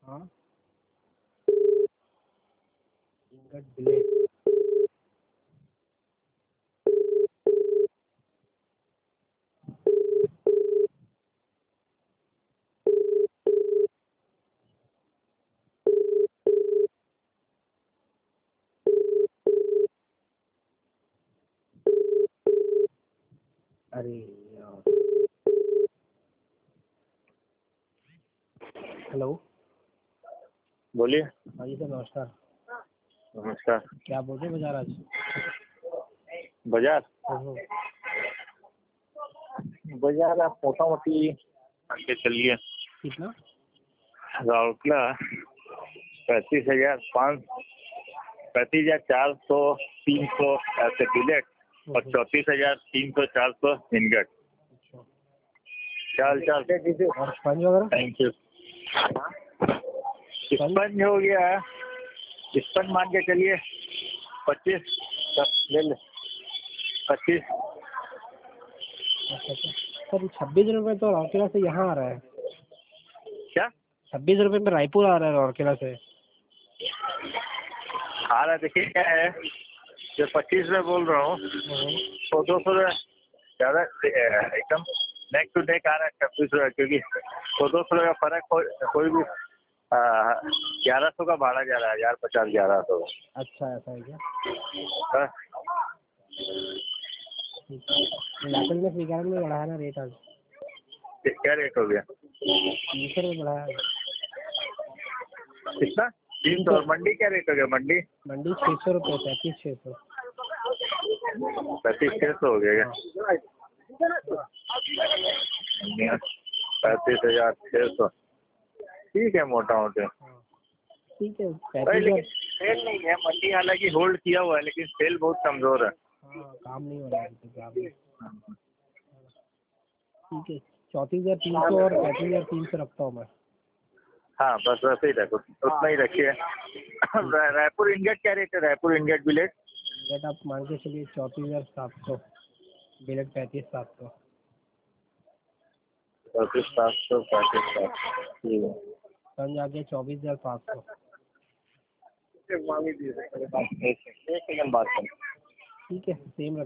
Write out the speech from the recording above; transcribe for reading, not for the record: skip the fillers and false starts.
हाँ ingot bill rate. अरे यार। हेलो। बोलिए। हाँ जी सर नमस्कार। नमस्कार। क्या बोल रहे बाजार आज? बाजार हम्म। बाजार आप मोटा मोटी आगे चलिए। कितना? राउरकेला 35,500 35,400 300 ऐसे बिलेट और 34,300 400 इनगट। अच्छा। चाल चाल और स्पंज वगैरह? Thank you. स्पंज हो गया, स्पंज मान के चलिए 25 ले ले 25। अच्छा अच्छा सर 26 रुपये तो राउरकेला से यहाँ आ रहा है। क्या 26 रुपये में रायपुर आ रहा है राउरकेला से। आ रहा है? देखिए क्या है, जो 25 में बोल रहा हूँ तो 200 ज़्यादा एकदम नेक टू नेक आ रहा है 26 रुपये, क्योंकि तो 200 का फर्क कोई भी 1100 का भाड़ा जा रहा है, 1050 1100। अच्छा ऐसा है क्या? हाँ, लातूर में स्वीकार में बढ़ाया ना रेट आज। क्या रेट हो गया? 300 रुपये बढ़ाया। कितना? 300। और मंडी क्या रेट हो गया? मंडी मंडी 600 रुपये 35,600। 35,600 हो गया। 35,600 ठीक है मोटा मोटे। ठीक है लेकिन सेल नहीं है, मंडी हालांकि होल्ड किया हुआ है लेकिन सेल बहुत कमजोर है। हाँ काम नहीं हो रहा है तो क्या। ठीक है 34,300 और 35,300 रखता हूँ मैं। हाँ बस वैसे ही रखो, उतना ही रखिए। रायपुर इंगेट क्या रेट है? रायपुर इंगेट बिलेट रेट आप मान के चलिए 34,700, बिलेट 35,700। 35,700 35,700 ठीक है। समझ आ गया 24,500। एक सेकंड बात करें। ठीक है सेम